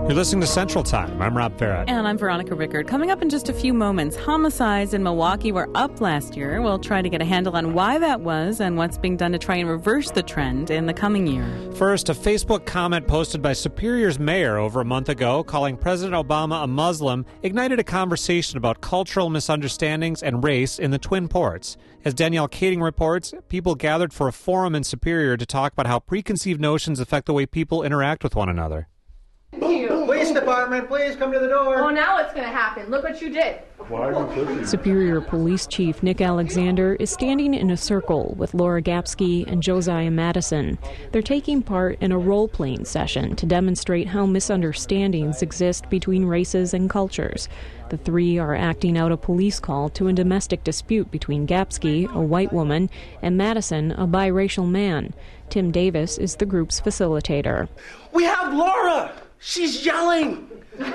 You're listening to Central Time. I'm Rob Farrett. And I'm Veronica Rickard. Coming up in just a few moments, homicides in Milwaukee were up last year. We'll try to get a handle on why that was and what's being done to try and reverse the trend in the coming year. First, a Facebook comment posted by Superior's mayor over a month ago calling President Obama a Muslim ignited a conversation about cultural misunderstandings and race in the Twin Ports. As Danielle Kading reports, people gathered for a forum in Superior to talk about how preconceived notions affect the way people interact with one another. Police department, please come to the door. Oh, now it's going to happen. Look what you did. Why are you pushing? Superior Police Chief Nick Alexander is standing in a circle with Laura Gapsky and Josiah Madison. They're taking part in a role-playing session to demonstrate how misunderstandings exist between races and cultures. The three are acting out a police call to a domestic dispute between Gapsky, a white woman, and Madison, a biracial man. Tim Davis is the group's facilitator. We have Laura. She's yelling.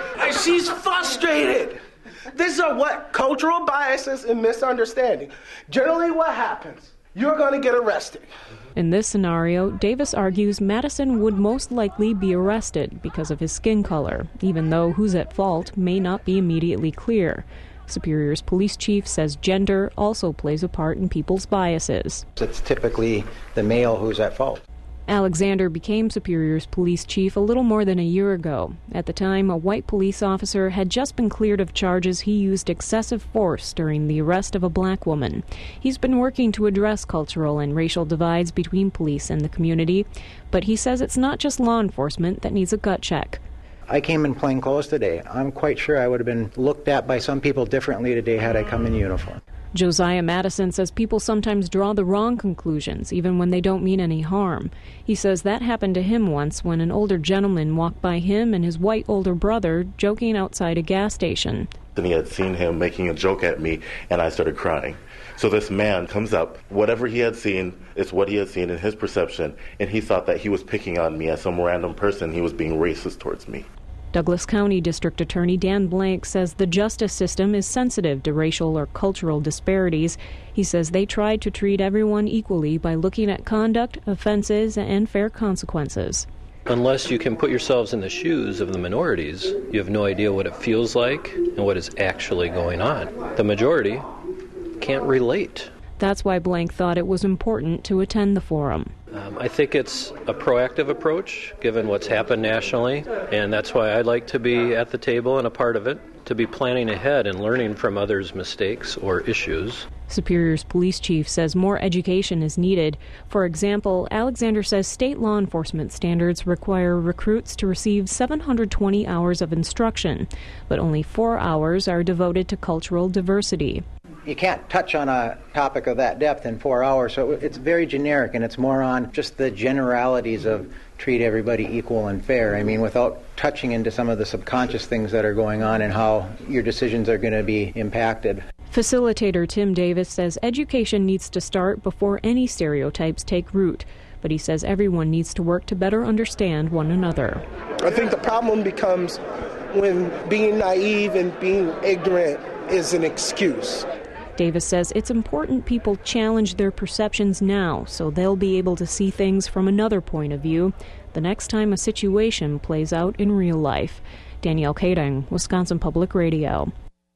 She's frustrated. These are what? Cultural biases and misunderstanding. Generally what happens? You're going to get arrested. In this scenario, Davis argues Madison would most likely be arrested because of his skin color, even though who's at fault may not be immediately clear. Superior's police chief says gender also plays a part in people's biases. It's typically the male who's at fault. Alexander became Superior's police chief a little more than a year ago. At the time, a white police officer had just been cleared of charges he used excessive force during the arrest of a black woman. He's been working to address cultural and racial divides between police and the community, but he says it's not just law enforcement that needs a gut check. I came in plain clothes today. I'm quite sure I would have been looked at by some people differently today had I come in uniform. Josiah Madison says people sometimes draw the wrong conclusions, even when they don't mean any harm. He says that happened to him once when an older gentleman walked by him and his white older brother joking outside a gas station. Then he had seen him making a joke at me, and I started crying. So this man comes up, whatever he had seen is what he had seen in his perception, and he thought that he was picking on me as some random person. He was being racist towards me. Douglas County District Attorney Dan Blank says the justice system is sensitive to racial or cultural disparities. He says they try to treat everyone equally by looking at conduct, offenses, and fair consequences. Unless you can put yourselves in the shoes of the minorities, you have no idea what it feels like and what is actually going on. The majority can't relate. That's why Blank thought it was important to attend the forum. I think it's a proactive approach, given what's happened nationally, and that's why I'd like to be at the table and a part of it, to be planning ahead and learning from others' mistakes or issues. Superior's police chief says more education is needed. For example, Alexander says state law enforcement standards require recruits to receive 720 hours of instruction, but only 4 hours are devoted to cultural diversity. You can't touch on a topic of that depth in 4 hours, so it's very generic, and it's more on just the generalities of treat everybody equal and fair. I mean, without touching into some of the subconscious things that are going on and how your decisions are going to be impacted. Facilitator Tim Davis says education needs to start before any stereotypes take root, but he says everyone needs to work to better understand one another. I think the problem becomes when being naive and being ignorant is an excuse. Davis says it's important people challenge their perceptions now so they'll be able to see things from another point of view the next time a situation plays out in real life. Danielle Kading, Wisconsin Public Radio.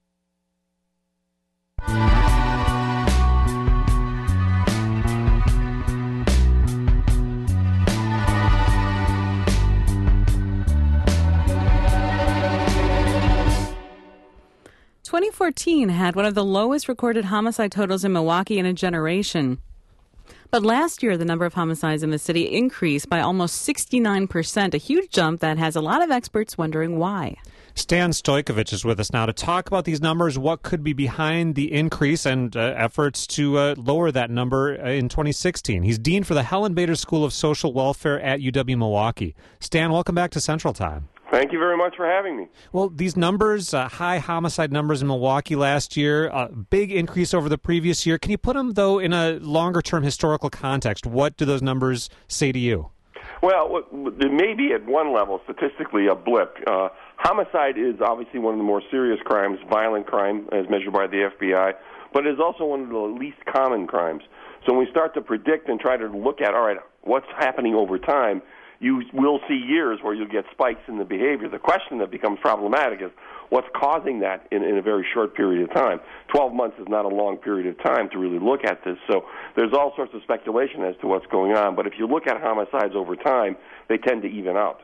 – 2014 had one of the lowest recorded homicide totals in Milwaukee in a generation. But last year, the number of homicides in the city increased by almost 69%, a huge jump that has a lot of experts wondering why. Stan Stojkovic is with us now to talk about these numbers, what could be behind the increase, and efforts to lower that number in 2016. He's Dean for the Helen Bader School of Social Welfare at UW-Milwaukee. Stan, welcome back to Central Time. Thank you very much for having me. Well, these numbers, high homicide numbers in Milwaukee last year, a big increase over the previous year. Can you put them, though, in a longer-term historical context? What do those numbers say to you? Well, there may be at one level, statistically, a blip. Homicide is obviously one of the more serious crimes, violent crime, as measured by the FBI, but it is also one of the least common crimes. So when we start to predict and try to look at, all right, what's happening over time, you will see years where you'll get spikes in the behavior. The question that becomes problematic is what's causing that in a very short period of time. 12 months is not a long period of time to really look at this. So there's all sorts of speculation as to what's going on. But if you look at homicides over time, they tend to even out.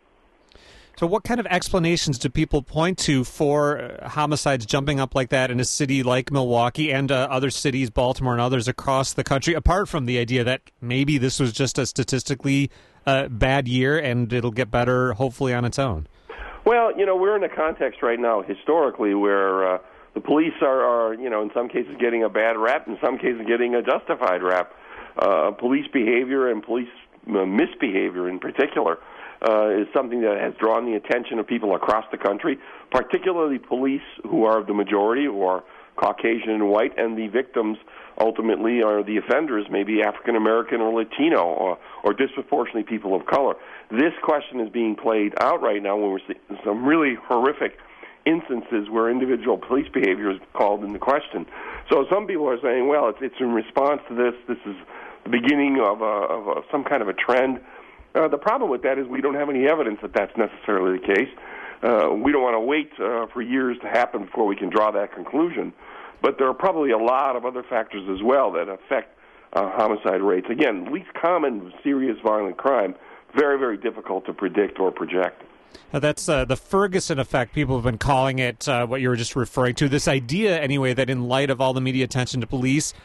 So what kind of explanations do people point to for homicides jumping up like that in a city like Milwaukee and other cities, Baltimore and others across the country, apart from the idea that maybe this was just a statistically bad year and it'll get better hopefully on its own? Well, we're in a context right now historically where the police are, in some cases getting a bad rap, in some cases getting a justified rap. Police behavior and police misbehavior in particular is something that has drawn the attention of people across the country, particularly police who are the majority, who are Caucasian and white, and the victims ultimately are the offenders, maybe African American or Latino or disproportionately people of color. This question is being played out right now when we're seeing some really horrific instances where individual police behavior is called into question. So some people are saying, well, it's in response to this. This is the beginning of some kind of a trend. The problem with that is we don't have any evidence that that's necessarily the case. We don't want to wait for years to happen before we can draw that conclusion. But there are probably a lot of other factors as well that affect homicide rates. Again, least common serious violent crime, very, very difficult to predict or project. That's the Ferguson effect. People have been calling it what you were just referring to. This idea, anyway, that in light of all the media attention to police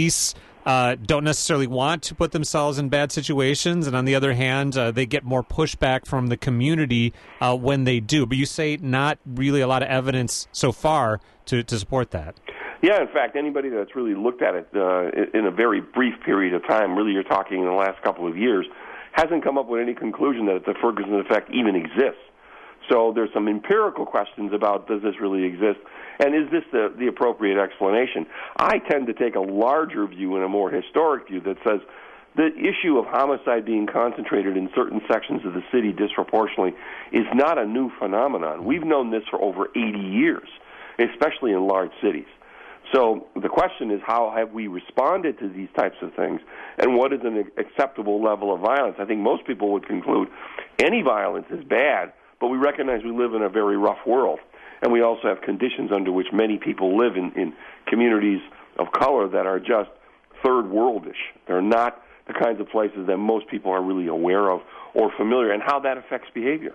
don't necessarily want to put themselves in bad situations, and on the other hand, they get more pushback from the community when they do. But you say not really a lot of evidence so far to support that. Yeah, in fact, anybody that's really looked at it in a very brief period of time, really you're talking in the last couple of years, hasn't come up with any conclusion that the Ferguson effect even exists. So there's some empirical questions about does this really exist, and is this the appropriate explanation? I tend to take a larger view and a more historic view that says the issue of homicide being concentrated in certain sections of the city disproportionately is not a new phenomenon. We've known this for over 80 years, especially in large cities. So the question is, how have we responded to these types of things, and what is an acceptable level of violence? I think most people would conclude any violence is bad, but we recognize we live in a very rough world, and we also have conditions under which many people live in communities of color that are just third worldish. They're not the kinds of places that most people are really aware of or familiar, and how that affects behavior.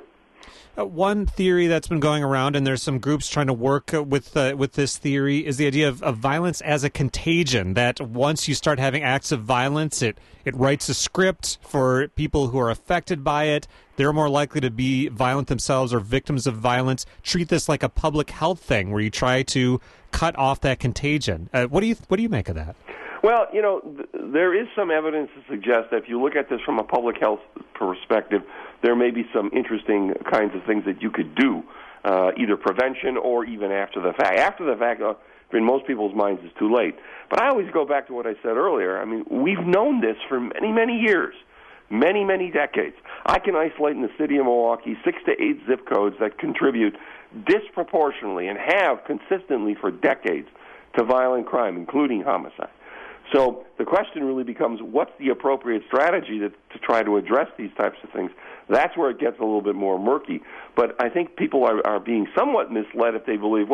One theory that's been going around, and there's some groups trying to work with this theory, is the idea of violence as a contagion, that once you start having acts of violence, it writes a script for people who are affected by it. They're more likely to be violent themselves or victims of violence. Treat this like a public health thing where you try to cut off that contagion. What do you make of that? Well, there is some evidence to suggest that if you look at this from a public health perspective, there may be some interesting kinds of things that you could do, either prevention or even after the fact. After the fact, in most people's minds, is too late. But I always go back to what I said earlier. I mean, we've known this for many, many years, many, many decades. I can isolate in the city of Milwaukee 6 to 8 zip codes that contribute disproportionately and have consistently for decades to violent crime, including homicide. So the question really becomes, what's the appropriate strategy to try to address these types of things? That's where it gets a little bit more murky. But I think people are being somewhat misled if they believe,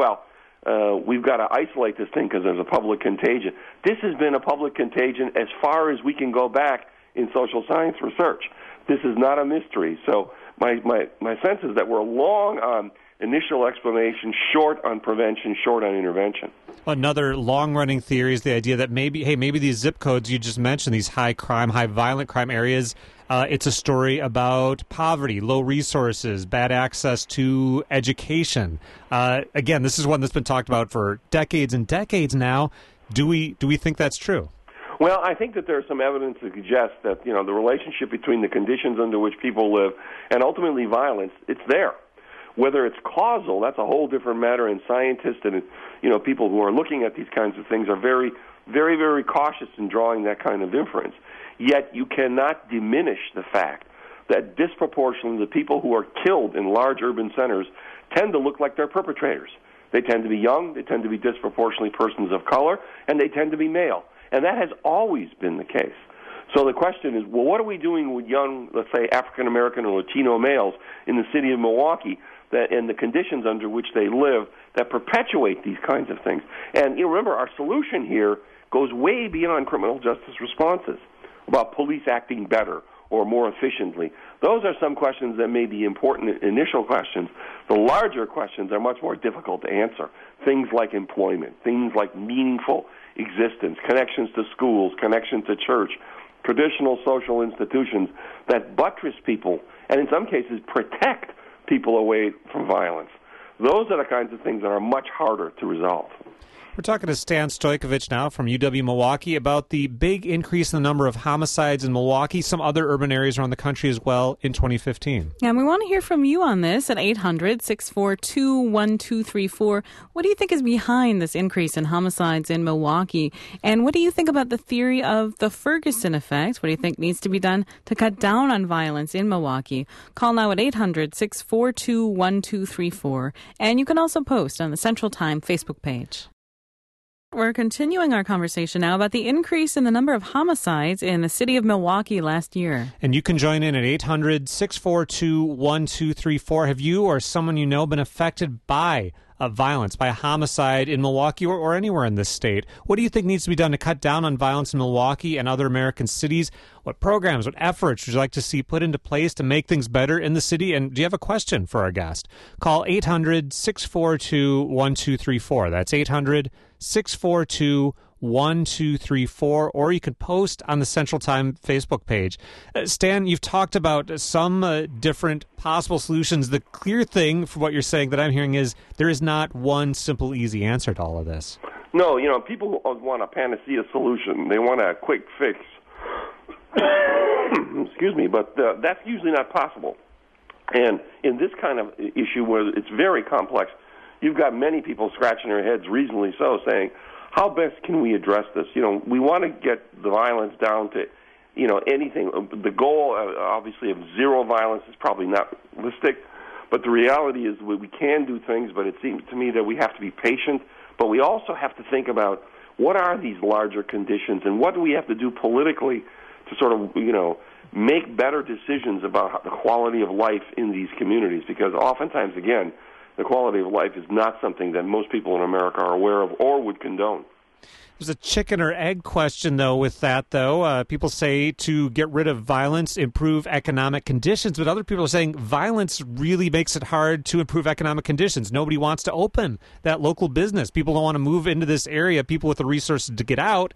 we've got to isolate this thing because there's a public contagion. This has been a public contagion as far as we can go back in social science research. This is not a mystery. So my sense is that we're long on initial explanation, short on prevention, short on intervention. Another long-running theory is the idea that maybe these zip codes you just mentioned, these high violent crime areas, it's a story about poverty, low resources, bad access to education. Again, this is one that's been talked about for decades and decades now. Do we think that's true? Well, I think that there's some evidence to suggest that the relationship between the conditions under which people live and ultimately violence, it's there. Whether it's causal, that's a whole different matter, and scientists and people who are looking at these kinds of things are very, very, very cautious in drawing that kind of inference. Yet you cannot diminish the fact that disproportionately the people who are killed in large urban centers tend to look like they're perpetrators. They tend to be young, they tend to be disproportionately persons of color, and they tend to be male. And that has always been the case. So the question is, well, what are we doing with young, let's say, African-American or Latino males in the city of Milwaukee and the conditions under which they live that perpetuate these kinds of things? And remember, our solution here goes way beyond criminal justice responses about police acting better or more efficiently. Those are some questions that may be important initial questions. The larger questions are much more difficult to answer. Things like employment, things like meaningful existence, connections to schools, connections to church, traditional social institutions that buttress people and in some cases protect people away from violence. Those are the kinds of things that are much harder to resolve. We're talking to Stan Stojkovic now from UW-Milwaukee about the big increase in the number of homicides in Milwaukee, some other urban areas around the country as well in 2015. And we want to hear from you on this at 800-642-1234. What do you think is behind this increase in homicides in Milwaukee? And what do you think about the theory of the Ferguson effect? What do you think needs to be done to cut down on violence in Milwaukee? Call now at 800-642-1234. And you can also post on the Central Time Facebook page. We're continuing our conversation now about the increase in the number of homicides in the city of Milwaukee last year. And you can join in at 800-642-1234. Have you or someone you know been affected by violence, by a homicide in Milwaukee or anywhere in this state? What do you think needs to be done to cut down on violence in Milwaukee and other American cities? What programs, what efforts would you like to see put into place to make things better in the city? And do you have a question for our guest? Call 800-642-1234. That's 800-642-1234, or you can post on the Central Time Facebook page. Stan, you've talked about some different possible solutions. The clear thing for what you're saying that I'm hearing is there is not one simple, easy answer to all of this. No, people want a panacea solution. They want a quick fix. Excuse me, but that's usually not possible. And in this kind of issue where it's very complex, you've got many people scratching their heads, reasonably so, saying, how best can we address this? We want to get the violence down to, anything. The goal, obviously, of zero violence is probably not realistic, but the reality is we can do things, but it seems to me that we have to be patient, but we also have to think about what are these larger conditions and what do we have to do politically to sort of, make better decisions about the quality of life in these communities, because oftentimes, again, the quality of life is not something that most people in America are aware of or would condone. There's a chicken or egg question, though, with that, though. People say to get rid of violence, improve economic conditions, but other people are saying violence really makes it hard to improve economic conditions. Nobody wants to open that local business. People don't want to move into this area. People with the resources to get out.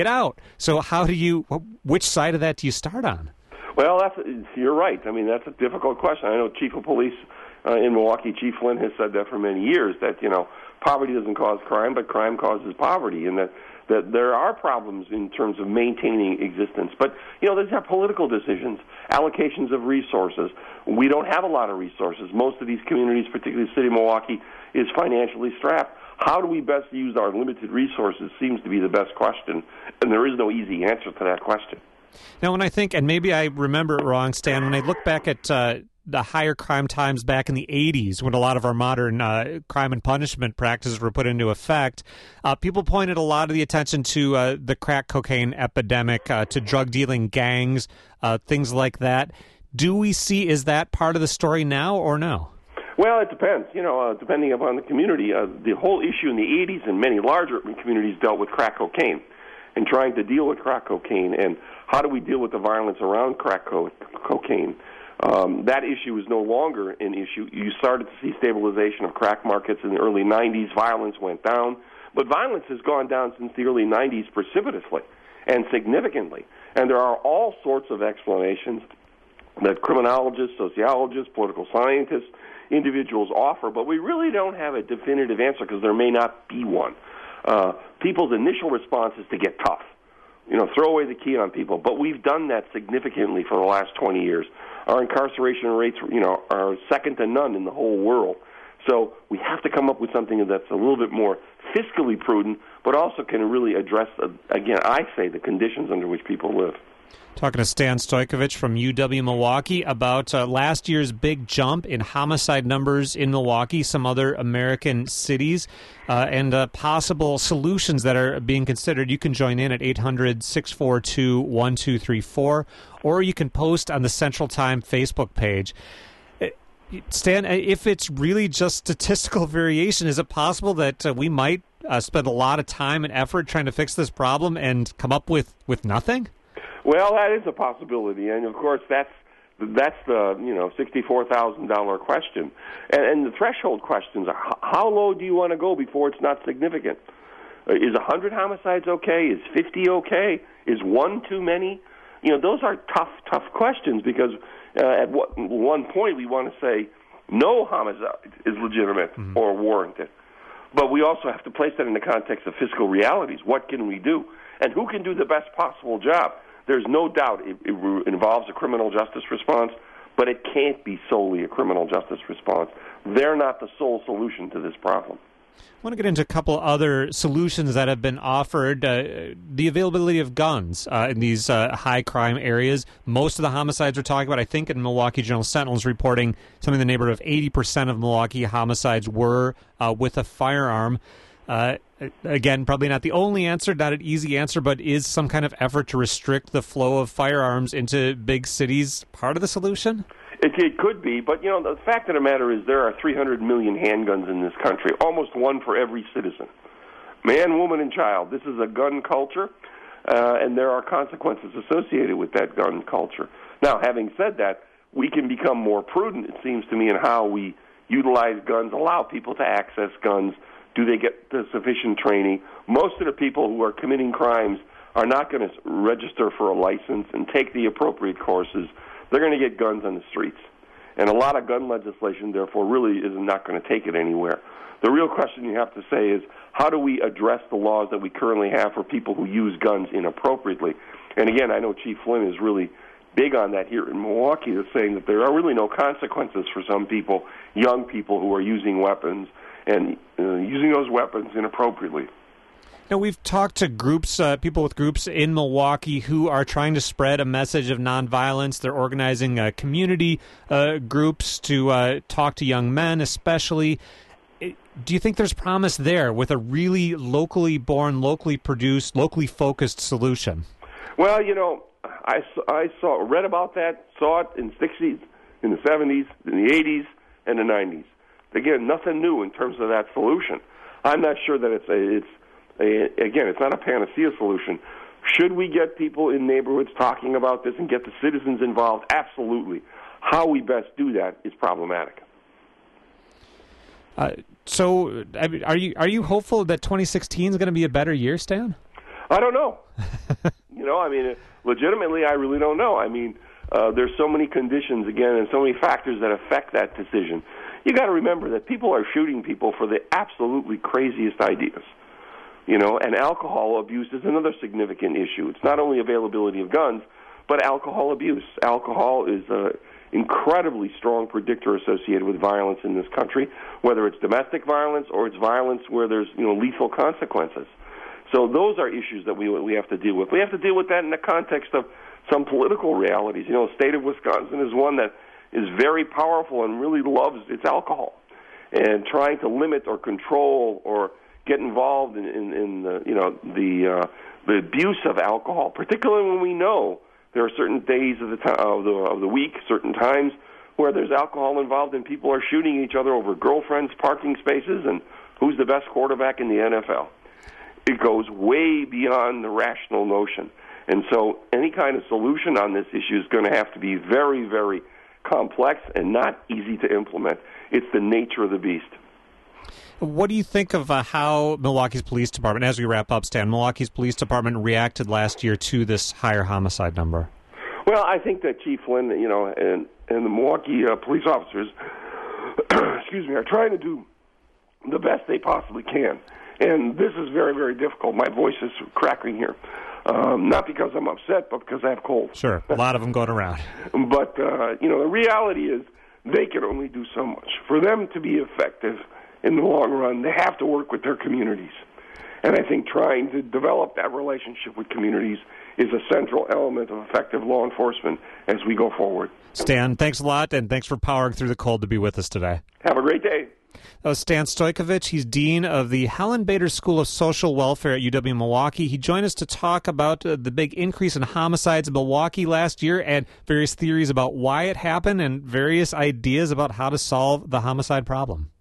So which side of that do you start on? Well, you're right. I mean, that's a difficult question. I know Chief of Police in Milwaukee, Chief Flynn, has said that for many years, that, poverty doesn't cause crime, but crime causes poverty, and that there are problems in terms of maintaining existence. But, these are political decisions, allocations of resources. We don't have a lot of resources. Most of these communities, particularly the city of Milwaukee, is financially strapped. How do we best use our limited resources seems to be the best question, and there is no easy answer to that question. Now, when I think, and maybe I remember it wrong, Stan, when I look back at the higher crime times back in the 80s when a lot of our modern crime and punishment practices were put into effect, people pointed a lot of the attention to the crack cocaine epidemic, to drug dealing gangs, things like that. Is that part of the story now or no? Well, it depends. Depending upon the community. The whole issue in the 80s in many larger communities dealt with crack cocaine and trying to deal with crack cocaine and how do we deal with the violence around crack cocaine. That issue is no longer an issue. You started to see stabilization of crack markets in the early 90s. Violence went down. But violence has gone down since the early 90s precipitously and significantly. And there are all sorts of explanations that criminologists, sociologists, political scientists, individuals offer, but we really don't have a definitive answer because there may not be one. People's initial response is to get tough, throw away the key on people, but we've done that significantly for the last 20 years. Our incarceration rates, are second to none in the whole world. So we have to come up with something that's a little bit more fiscally prudent, but also can really address, again, I say, the conditions under which people live. Talking to Stan Stojkovic from UW-Milwaukee about last year's big jump in homicide numbers in Milwaukee, some other American cities, and possible solutions that are being considered. You can join in at 800-642-1234, or you can post on the Central Time Facebook page. Stan, if it's really just statistical variation, is it possible that we might spend a lot of time and effort trying to fix this problem and come up with nothing? Well, that is a possibility, and of course that's the $64,000 question, and the threshold questions are: how low do you want to go before it's not significant? Is 100 homicides okay? Is 50 okay? Is one too many? Those are tough questions, because at one point we want to say no homicide is legitimate or warranted, but we also have to place that in the context of fiscal realities. What can we do, and who can do the best possible job? There's no doubt it involves a criminal justice response, but it can't be solely a criminal justice response. They're not the sole solution to this problem. I want to get into a couple other solutions that have been offered. The availability of guns in these high-crime areas. Most of the homicides we're talking about, I think in Milwaukee Journal Sentinel is reporting something in the neighborhood of 80% of Milwaukee homicides were with a firearm. Again, probably not the only answer, not an easy answer, but is some kind of effort to restrict the flow of firearms into big cities part of the solution? It could be, but the fact of the matter is there are 300 million handguns in this country, almost one for every citizen. Man, woman, and child. This is a gun culture, and there are consequences associated with that gun culture. Now, having said that, we can become more prudent, it seems to me, in how we utilize guns, allow people to access guns. Do they get the sufficient training? Most of the people who are committing crimes are not going to register for a license and take the appropriate courses. They're going to get guns on the streets. And a lot of gun legislation, therefore, really is not going to take it anywhere. The real question you have to say is, how do we address the laws that we currently have for people who use guns inappropriately? And again, I know Chief Flynn is really big on that here in Milwaukee, is saying that there are really no consequences for some people, young people who are using weapons, and using those weapons inappropriately. Now, we've talked to groups, people with groups in Milwaukee who are trying to spread a message of nonviolence. They're organizing community groups to talk to young men, especially. Do you think there's promise there with a really locally born, locally produced, locally focused solution? Well, I read about that, saw it in the 60s, in the 70s, in the 80s, and the 90s. Again, nothing new in terms of that solution. I'm not sure that it's not a panacea solution. Should we get people in neighborhoods talking about this and get the citizens involved? Absolutely. How we best do that is problematic. So, are you hopeful that 2016 is going to be a better year, Stan? I don't know. Legitimately, I really don't know. There's so many conditions, again, and so many factors that affect that decision. You got to remember that people are shooting people for the absolutely craziest ideas. And alcohol abuse is another significant issue. It's not only availability of guns, but alcohol abuse. Alcohol is an incredibly strong predictor associated with violence in this country, whether it's domestic violence or it's violence where there's lethal consequences. So those are issues that we have to deal with. We have to deal with that in the context of some political realities. The state of Wisconsin is one that is very powerful and really loves its alcohol, and trying to limit or control or get involved in the abuse of alcohol, particularly when we know there are certain days of the week, certain times where there's alcohol involved and people are shooting each other over girlfriends, parking spaces, and who's the best quarterback in the NFL. It goes way beyond the rational notion. And so any kind of solution on this issue is going to have to be very, very complex and not easy to implement. It's the nature of the beast. What do you think of how Milwaukee's police department, as we wrap up, Stan, Milwaukee's police department reacted last year to this higher homicide number? Well, I think that Chief Flynn, and the Milwaukee police officers, are trying to do the best they possibly can. And this is very, very difficult. My voice is cracking here. Not because I'm upset, but because I have cold. Sure, a lot of them going around. But, the reality is they can only do so much. For them to be effective in the long run, they have to work with their communities. And I think trying to develop that relationship with communities is a central element of effective law enforcement as we go forward. Stan, thanks a lot, and thanks for powering through the cold to be with us today. Have a great day. That was Stan Stojkovic. He's Dean of the Helen Bader School of Social Welfare at UW-Milwaukee. He joined us to talk about the big increase in homicides in Milwaukee last year and various theories about why it happened and various ideas about how to solve the homicide problem.